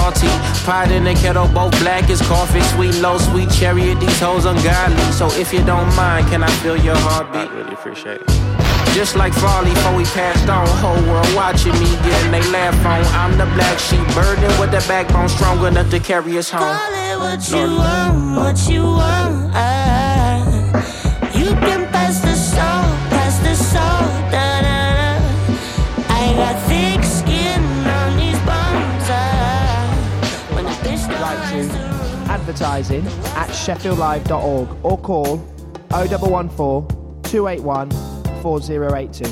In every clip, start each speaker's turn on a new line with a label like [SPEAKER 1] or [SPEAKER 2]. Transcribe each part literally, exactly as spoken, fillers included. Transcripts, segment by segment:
[SPEAKER 1] salty. Pot in the kettle, both black as coffee. Sweet, low, sweet cherry, these hoes ungodly. So if you don't mind, can I feel your heartbeat? I really appreciate it. Just like Farley, before we passed on, whole world watching me getting they laugh on. I'm the black sheep, burdened with the backbone, strong enough to carry us home.
[SPEAKER 2] Call it what you want, what you want. Uh, you can pass the salt, pass the salt. Da, da, da. I got thick skin on these bones. Uh, when the bitch don't rise to
[SPEAKER 3] advertising at sheffield live dot org or call oh one one four, two eight one, four oh eight two.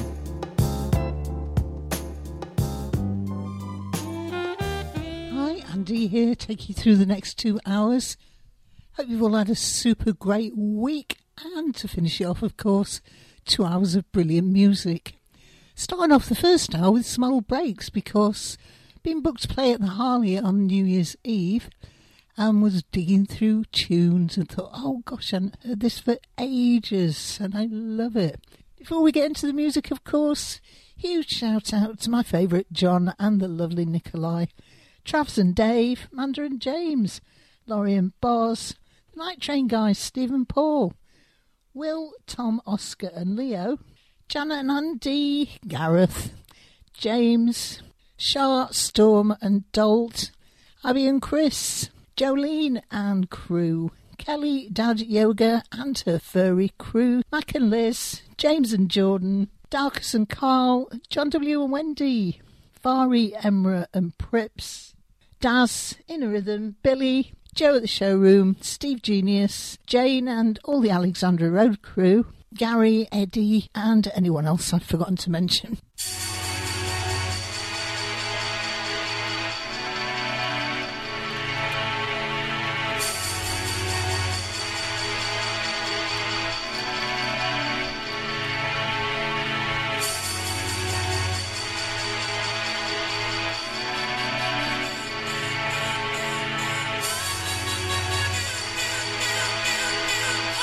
[SPEAKER 4] Hi, Andy here, take you through the next two hours. Hope you've all had a super great week, and to finish it off, of course, two hours of brilliant music. Starting off the first hour with some old breaks, because being booked to play at the Harley on New Year's Eve, and was digging through tunes and thought, oh gosh, I haven't heard this for ages, and I love it. Before we get into the music, of course, huge shout out to my favourite John and the lovely Nikolai, Travis and Dave, Amanda and James, Laurie and Boz, the Night Train guys, Steve and Paul, Will, Tom, Oscar and Leo, Janet and Andy, Gareth, James, Charlotte, Storm and Dolt, Abby and Chris, Jolene and crew, Kelly, Dad Yoga and her furry crew, Mac and Liz, James and Jordan, Darkus and Carl, John W and Wendy, Vari, Emra and Prips, Daz, Inner Rhythm, Billy, Joe at the Showroom, Steve Genius, Jane and all the Alexandra Road crew, Gary, Eddie and anyone else I've forgotten to mention.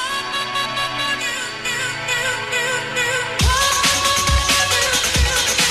[SPEAKER 2] Thank you.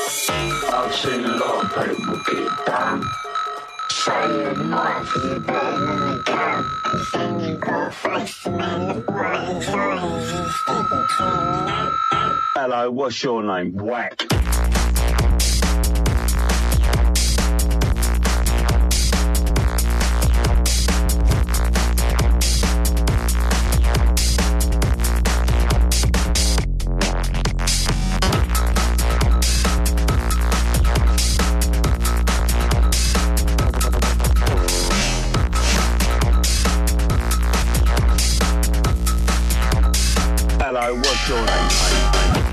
[SPEAKER 5] I've seen a lot of people get done. Saying life is better than a gun. Cause then you got to face the man that right his eyes instead of turning out.
[SPEAKER 6] Hello, what's your name? Whack. Hello, what's your name, mate?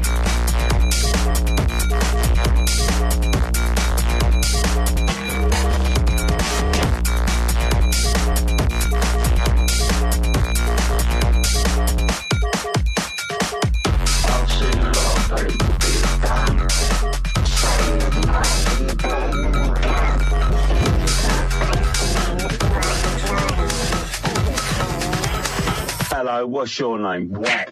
[SPEAKER 6] Hello, what's your name? Whack.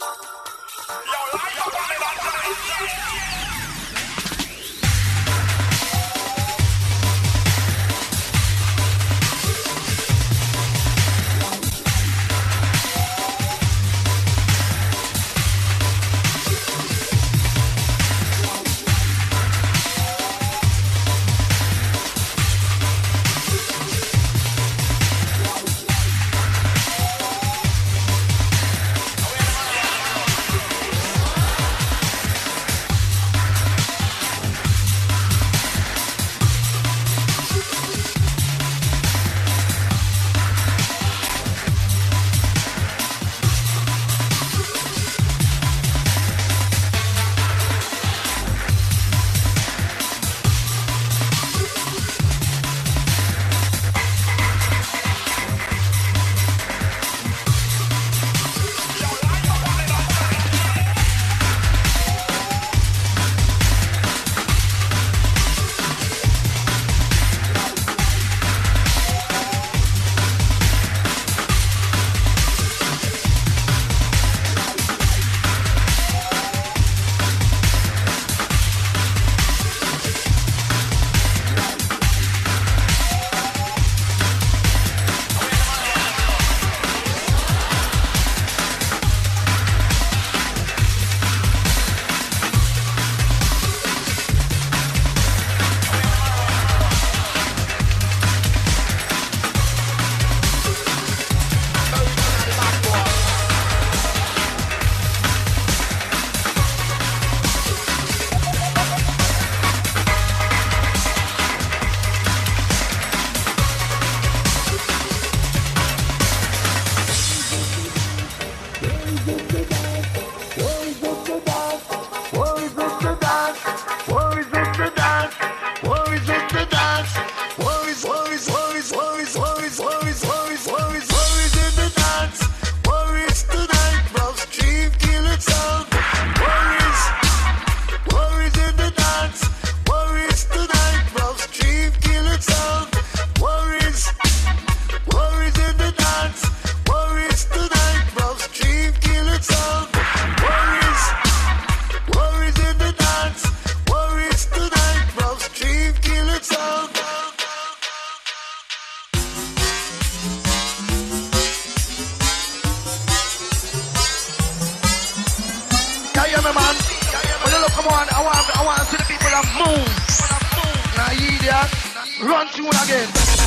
[SPEAKER 7] Run tune again.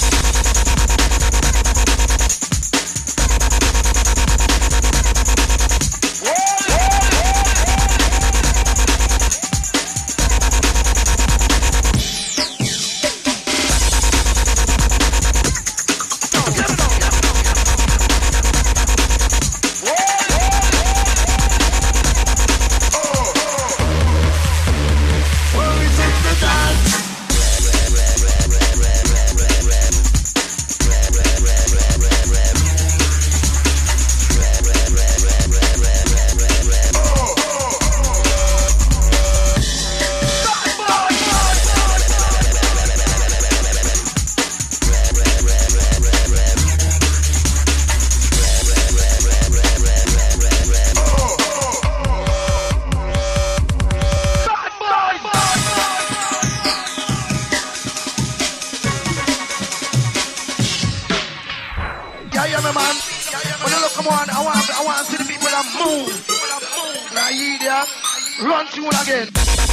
[SPEAKER 7] Run tune again.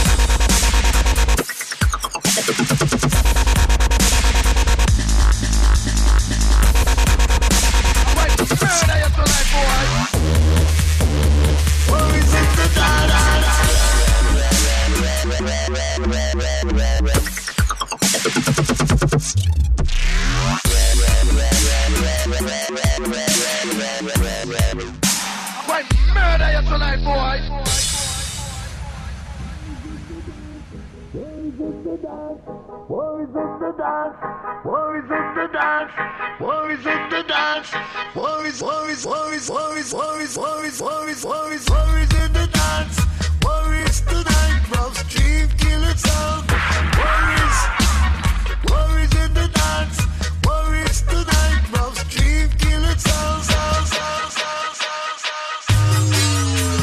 [SPEAKER 7] Right, murder your tonight, boy. Where is it the dada? Right, murder your tonight, boy. Where is it the dance? Where is it the dance? Where is it the dance? Where is where is where is where is where is where is where is where is where is it the dance? Where is the night love's dream kill itself? Where is where is it the dance? Where is the night love's dream kill itself?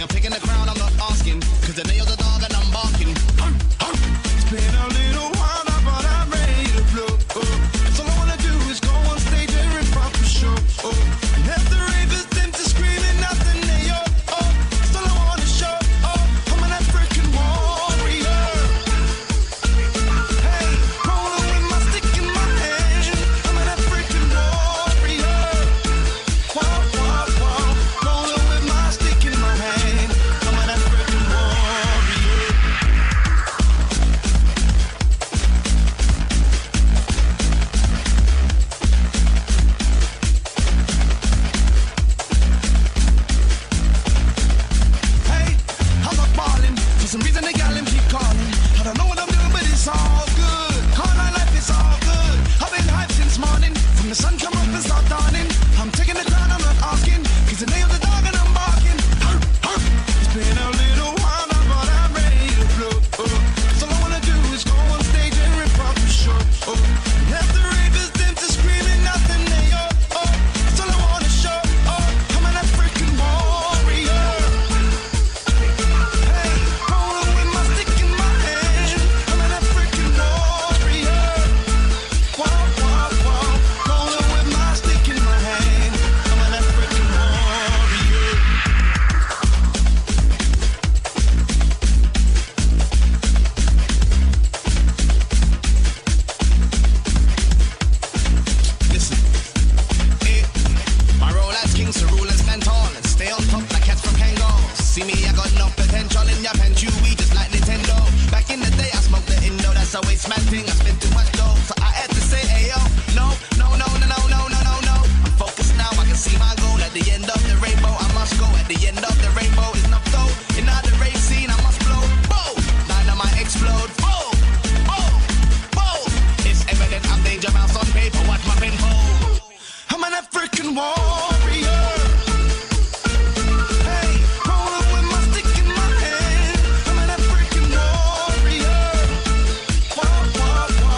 [SPEAKER 8] I'm taking the crown, I'm not asking. Cause the nails are dog and I'm barking. It's been a little while now, but I'm ready to blow. So all I wanna do is go on stage and rip off the show. And have the ravers, them to screaming nothing, they yo. So I wanna show. I'm an African warrior. Hey, rolling with my stick in my hand. I'm an African warrior. Wow, wow, wow. Rolling with my stick in my hand. I'm an African warrior. Hey, I'm not ballin'. For some reason they got him keep calling. I don't know what I'm doing, but it's all good. Hard night life is all good. I've been hyped since morning. From the sun come up and start dawning. I'm taking the crown, I'm not asking. Cause the nails are dog and I'm barking. Arr, arr. It's been a little while now, but I'm ready to blow. So all I wanna do is go on stage and rip off the show. And have the ravers, them to screaming nothing, they yo. So I wanna show. I'm an African warrior. Hey, rolling with my stick in my hand. I'm an African warrior. Wow, wow, wow. Rolling with my stick in my hand. I'm an African warrior. Listen, eh, my role as king, so rule and stand tall and stay on top like cats from Kangaroos. See me, I got no potential in your pen, chewy just like Nintendo. Back in the day, I smoked the Indo, that's a waste man thing. I spent too much dough, so I had to say, ayo, no, no, no, no, no, no, no, no, no. I'm focused now, I can see my goal at the end of the rainbow. I must go at the end of the rainbow. It's not though, in the race scene, I must blow. Boom, dynamite explode. Boom, boom, boom. It's evident I'm danger mouse on paper. Watch my pen hold. I'm an African warrior. Hey, rolling with my stick in my hand. I'm an African warrior. Wow, wow, wow.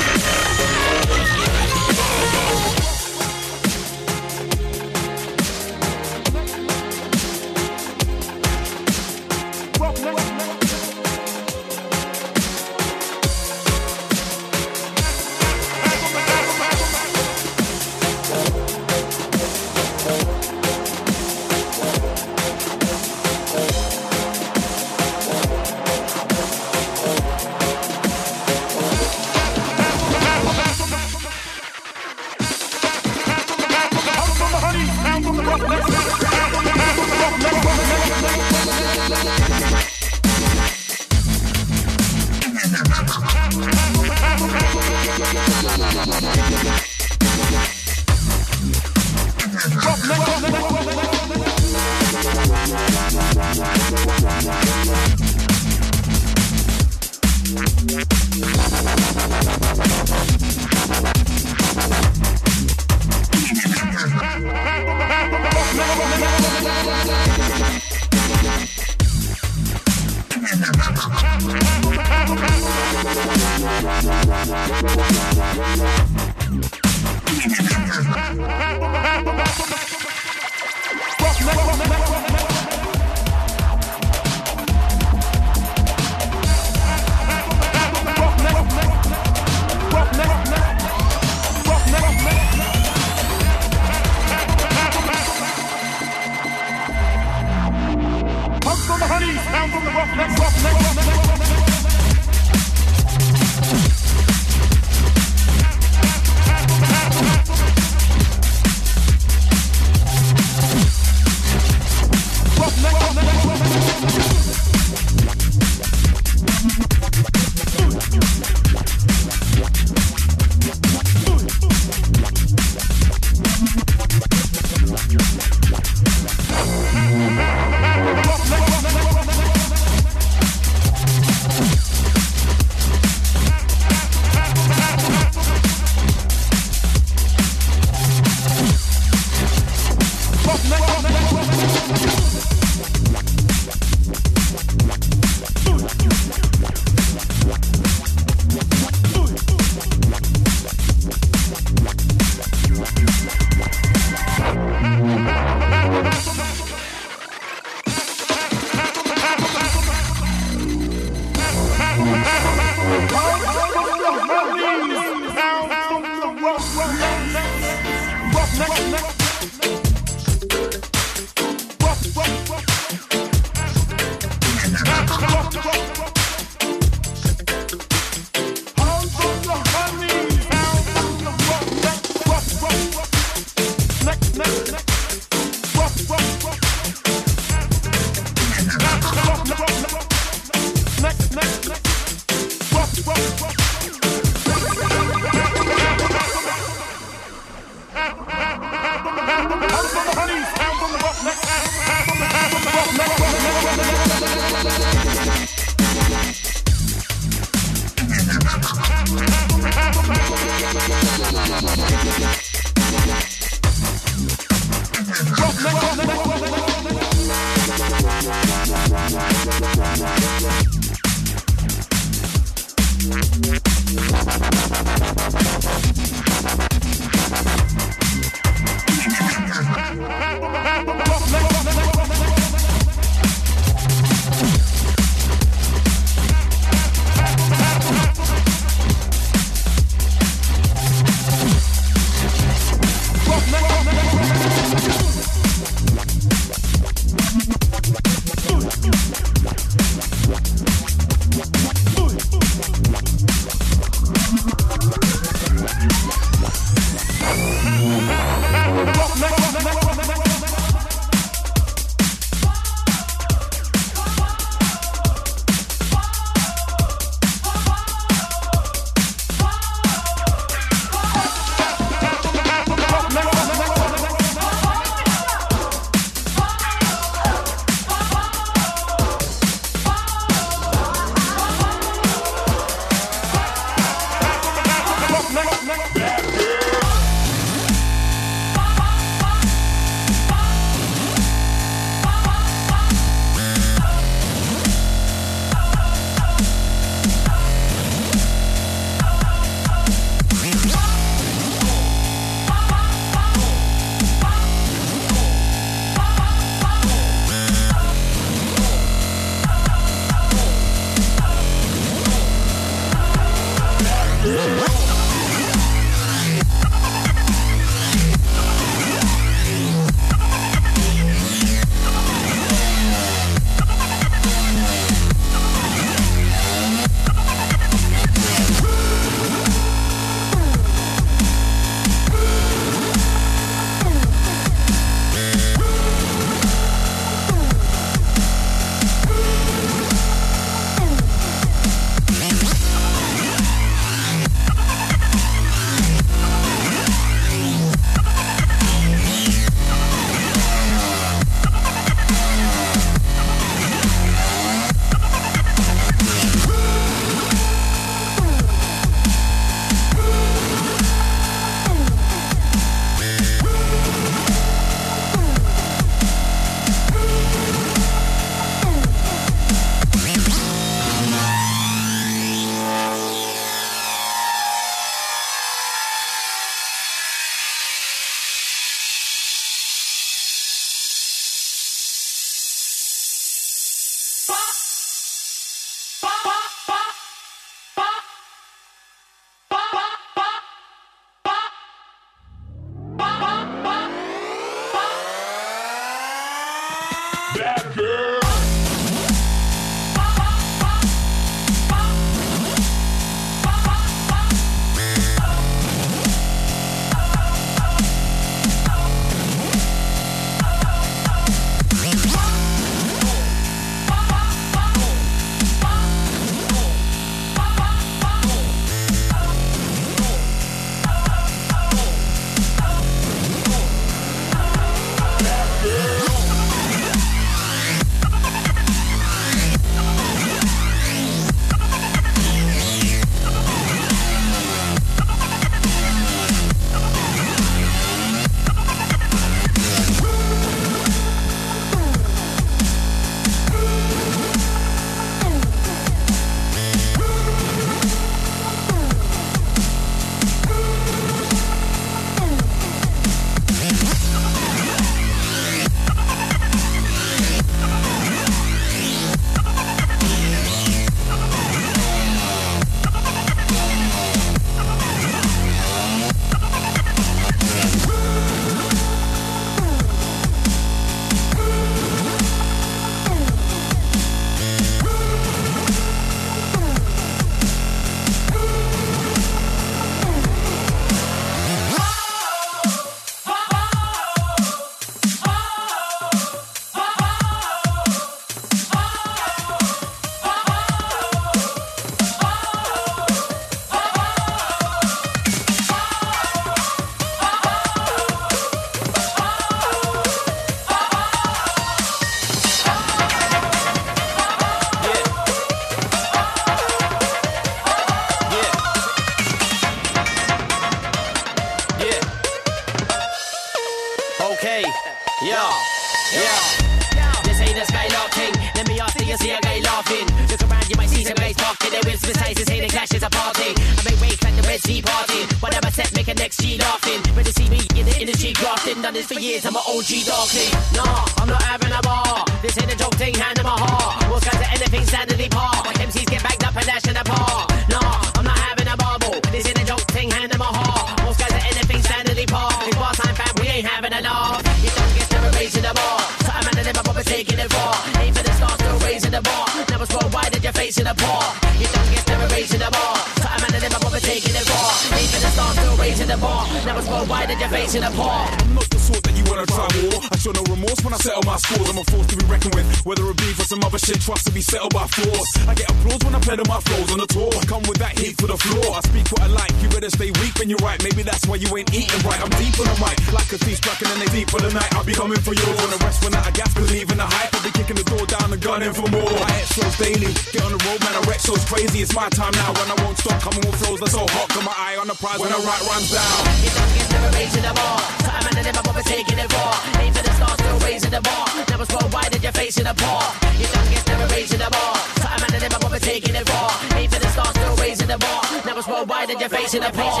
[SPEAKER 9] precise, this ain't a clash, it's a party. I make waves like the Red Sea party. Whatever set, make a next G laughing. Ready to see me in the industry grafting. Done this for years, I'm an O G darkly. Nah, I'm not having a bar. This ain't a joke thing, hand in my heart. Most guys are anything standardly par. M Cs get backed up and dash in the par. Nah, I'm not having a bubble. This ain't a joke thing, hand in my heart. Most guys are anything standardly par. It's bar time, fam, we ain't having a laugh. You don't get never raising the bar. So I'm at the never bother taking it far. Aim for the stars, still raising the bar. Now it's worldwide and you're facing a par. You don't get never raising the bar. So I'm at the never bother taking it far. Aim for the stars, still raising the bar. Now it's worldwide and you're facing a par.
[SPEAKER 10] I'm not the sort that you wanna try war. I show no remorse when I settle my scores. I'm a force to be reckoned with. Whether it be for some other shit, trust to be settled by force. I get applause when I pedal my flows on the tour. I come with that heat for the floor. I speak what I like. You better stay weak when you're right. Maybe that's why you ain't eating right. I'm deep on the mic, like a thief striking and they deep for the night. I'll be coming for yours. On the rest when I gas, believe in the hype. I'll be kicking the door down and gunning for more. I hit shows daily. Get on the road, man. I wreck shows crazy. It's my time now. When I won't stop coming with flows that's so hot. Got my eye on the prize when I write rhymes down.
[SPEAKER 9] You don't get never raising the bar. So I'm at the never bother taking it raw. Aim for the stars, still raising the bar. Now it's worldwide and you're facing a par. You don't get never raising the bar. So I'm at the never bother taking it raw. Aim for the stars, still raising the bar. Now it's worldwide and you're facing a par.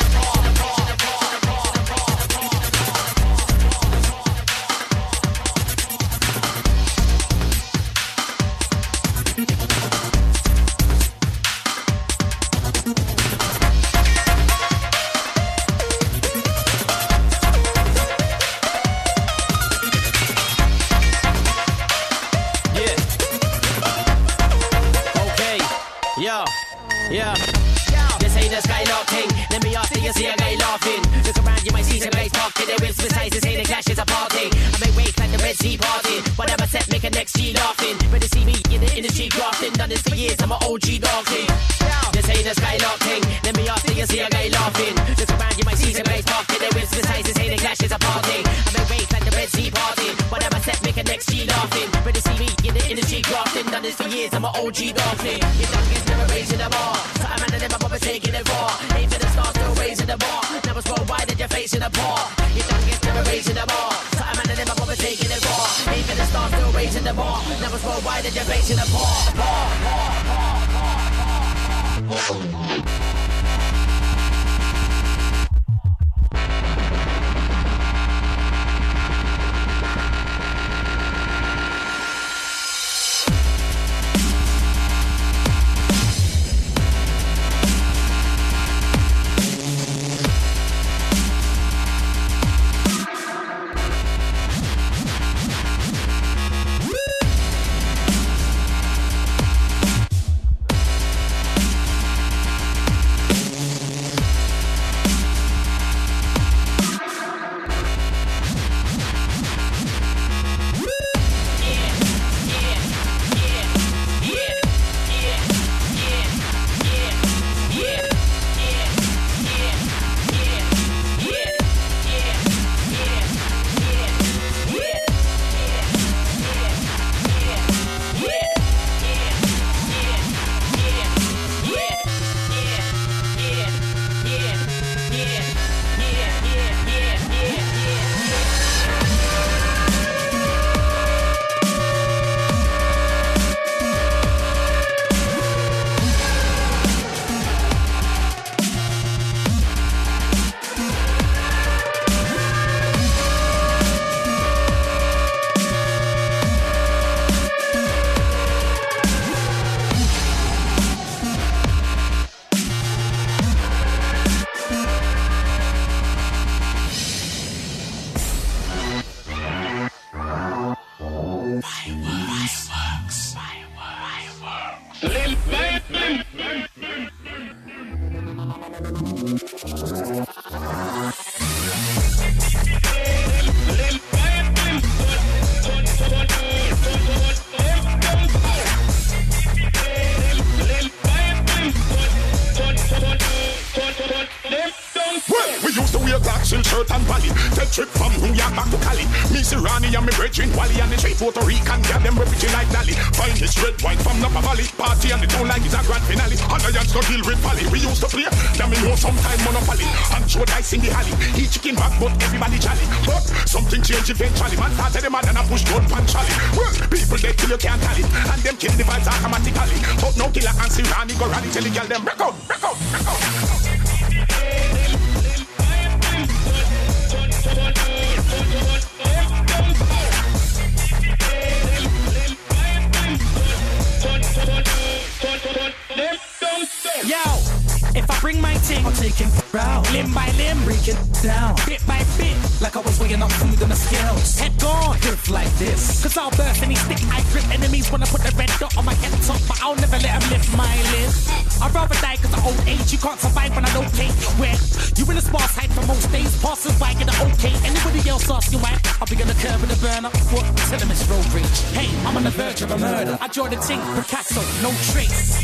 [SPEAKER 9] Yo, yeah, this ain't a Skylark thing. Let me ask you see a guy laughing. Look around, you might see some guys talking. Their whips precise, this ain't a clash, it's a party. I make waves like the Red Sea party. Whatever set, make a next G laughing. Ready to see me in the industry grafting. Done this for years, I'm an O G darkly. This ain't a Skylark thing. Let me ask you see a guy laughing. Look around, you might see some guys talking. Their whips precise, this ain't a clash, it's a party. I make waves like the Red Sea party. Whatever set, make a next G laughing. Ready to see me in the industry grafting. Done this for years, I'm an O G darkly. You don't get never raising the bar. So I'm at the never bother taking it raw. Aim for the stars, still raising the bar. Now it's worldwide and you're facing a par. You don't get never raising the bar. So I'm at the never bother taking it raw. Aim for the stars, still raising the bar. Now it's worldwide and you're facing a par. Par, par, par, par, par.
[SPEAKER 11] Axel, shirt and Bali. Take trip from New York back to Cali. Me, Sirani and me brethren, Wally and the straight Puerto Rican. Yeah, them refugees like Dali. Find this red wine from Napa Valley. Party and the town like it's a grand finale. And I just go deal with Valley. We used to play, damn me know sometime Monopoly. And show dice in the alley. Each chicken back, but everybody jolly. But something changed eventually. Man started the man and I push gun pan Charlie. Well, people they kill you can't tally. And them kill the vibes automatically. But no killer and see Rani go rally till the girl them break out, break out, break out.
[SPEAKER 9] Yo, if I bring my ting, I'll take him out. Limb by limb, break it down. Bit by bit, like I was weighing up food on the scales. Head gone, grip like this. Cause I'll burst any stick I grip. Enemies wanna put the red dot on my head top, but I'll never let them lift my lid. I'd rather die cause of old age. You can't survive when I don't take. Where you in a sparse height for most days. Passers by get an okay. Anybody else asking why? I'll be on the curb with a burner. What? Tell them it's road rage. Hey, I'm on the verge of a murder. I draw the ting, Picasso, no trace.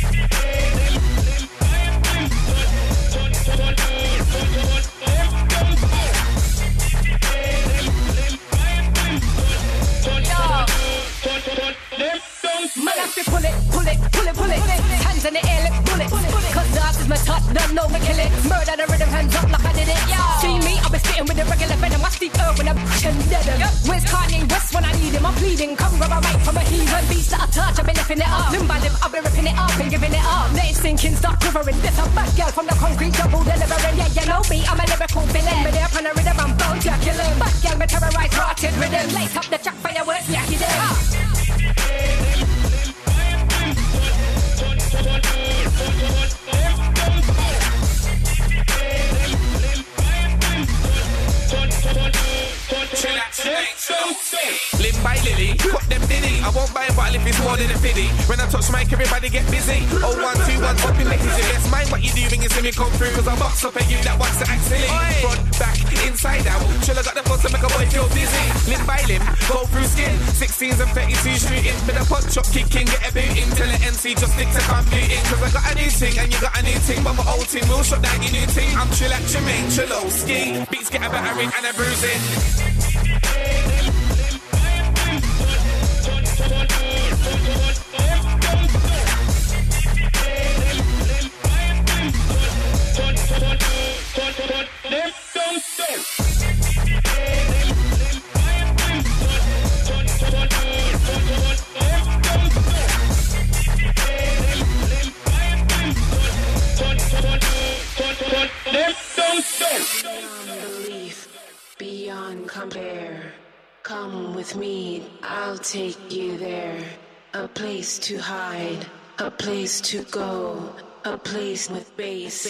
[SPEAKER 12] Man, I have to pull it, pull it, pull it, pull it. Hands in the air, let's pull it. Cause the art is my touch, don't know me kill it. Murder the rhythm, hands up like I did it. See me, I'll be spitting with the regular venom. I Steve Irwin, I'm and dead him. Where's Kanye West when I need him? I'm pleading, come grab a right from a heathen beast that I touch. I've been lifting it up. Limb by limb, I've been ripping it up and giving it up. Let it sink in, start quivering. This a bad girl from the concrete jungle delivering. Yeah, you know me, I'm a lyrical villain. But they're upon a rhythm, I'm bound to kill him. Bad girl, me terrorize rotted rhythm. Lace up the track, fireworks, yeah, he did.
[SPEAKER 13] Limb by Lily, put them diddy. I won't buy a bottle if it's more than a fiddy. When I touch mic, everybody get busy. Oh, one, two, one, up in the hizzy. Yes, mind what you do when you see me come through. Cause I box up at you that wants to act silly. Front, back, inside out. Chill, I got the force to make a boy feel dizzy. Limb by limb, go through skin. sixteens and thirty-two shooting. With a punch up, kicking, get a booting. Till the M C just stick to computing. Cause I got a new thing and you got a new thing. But my old team will shut down your new team. I'm chill at Jermaine, chillo, ski. Beats get a battering and a bruising.
[SPEAKER 14] Belief beyond compare. Come with me, I'll take you there. A place to hide, a place to go, a place with bass.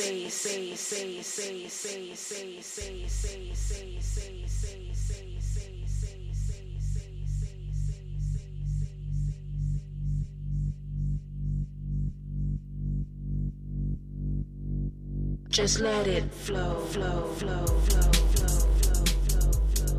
[SPEAKER 14] Just let it flow, flow, flow, flow, flow, flow, flow, flow.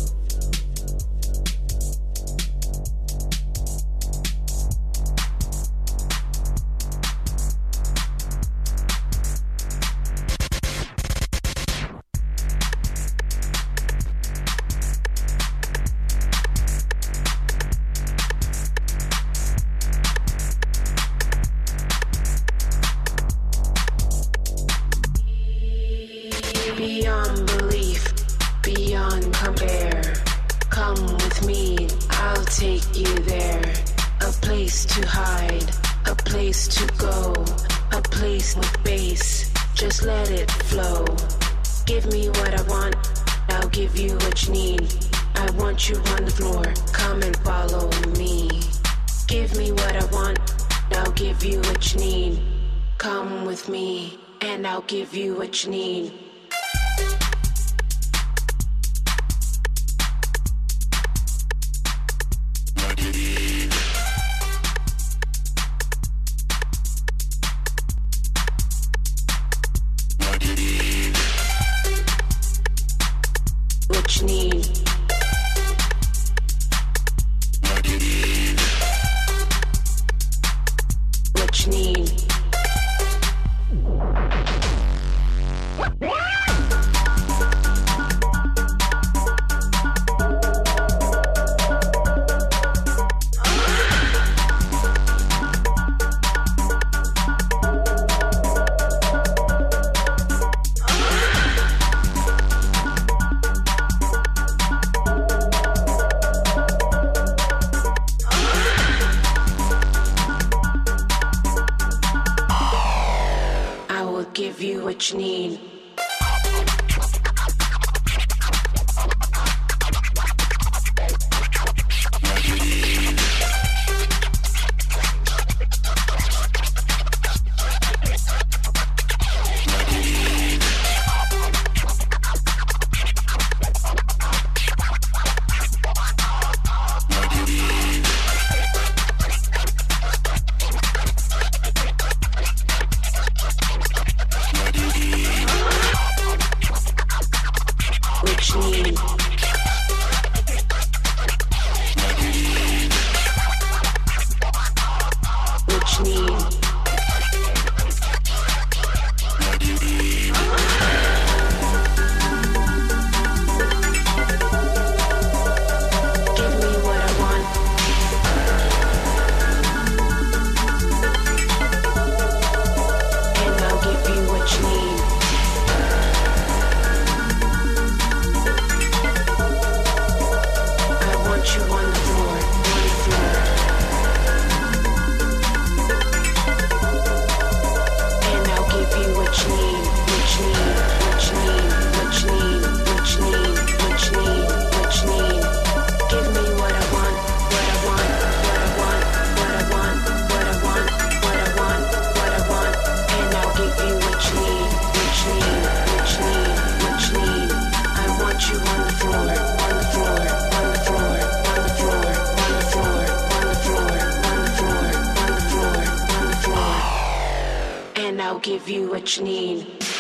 [SPEAKER 14] Beyond belief, beyond compare. Come with me, I'll take you there. A place to hide, a place to go, a place with bass. Just let it flow. Give me what I want, I'll give you what you need. I want you on the floor, come and follow me. Give me what I want, I'll give you what you need. Come with me, and I'll give you what you need. What you need. What you need. give you what you need. Give you what you need.